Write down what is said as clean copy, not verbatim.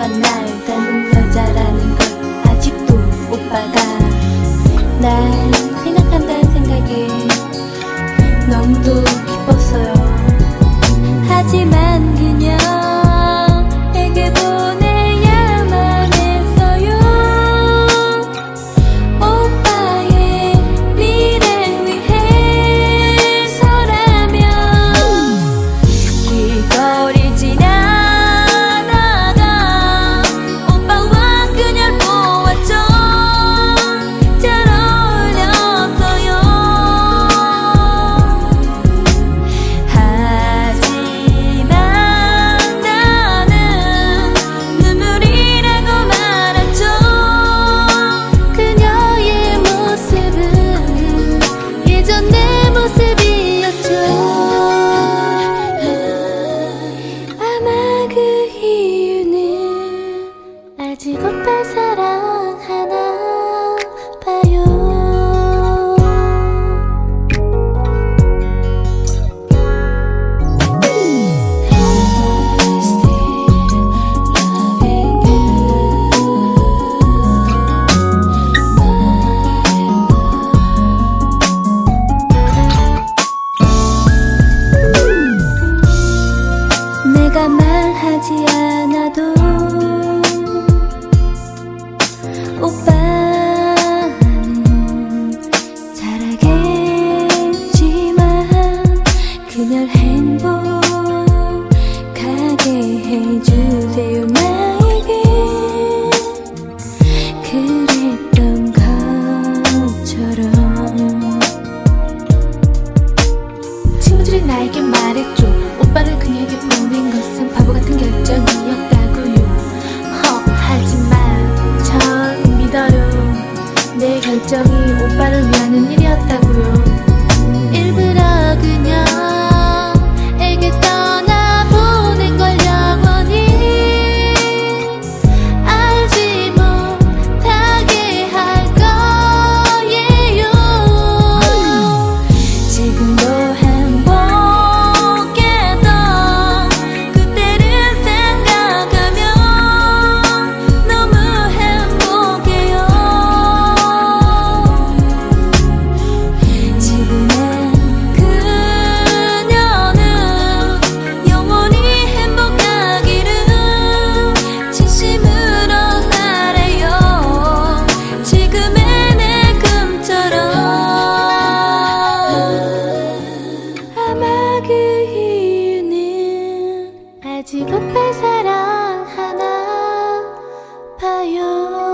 오빠가 날 닮은 여자라는 걸 아직도 오빠가 날 생각한다는 생각에 너무도 기뻤어요. 하지만 그녀에게 보내야만 했어요. 오빠의 미래 위해서라면 길거리 지나다가 오빠와 그녀를 보았죠. 잘 어울렸어요. 하지만 나는 눈물이라고 말았죠. 그녀의 모습은 예전 내 모습이었죠. 아마 그 이유는 아직 오빠 사랑하나 봐요. 내가 말하지 않아도 오빠는 잘 알겠지만 그녀를 행복하게 해주세요. 나에게 그랬던 것처럼 친구들이 나에게 말했죠. 오빠를 그녀에게 보낸 것은 바보 같은 결정이었다고요. 하지만 전 믿어요. 내 결정이 오빠를 위하는 일이었다고요. 일부러 그녀에게 떠나보낸 걸 영원히 알지 못하게 할 거예요. 지금도 행복했던 그때를 생각하면 너무 행복해요. 지금의 그녀는 영원히 행복하기를 진심으로 바래요. 지금의 내 꿈처럼. 아마 그 이유는 아직 오빠 사랑하나 봐요.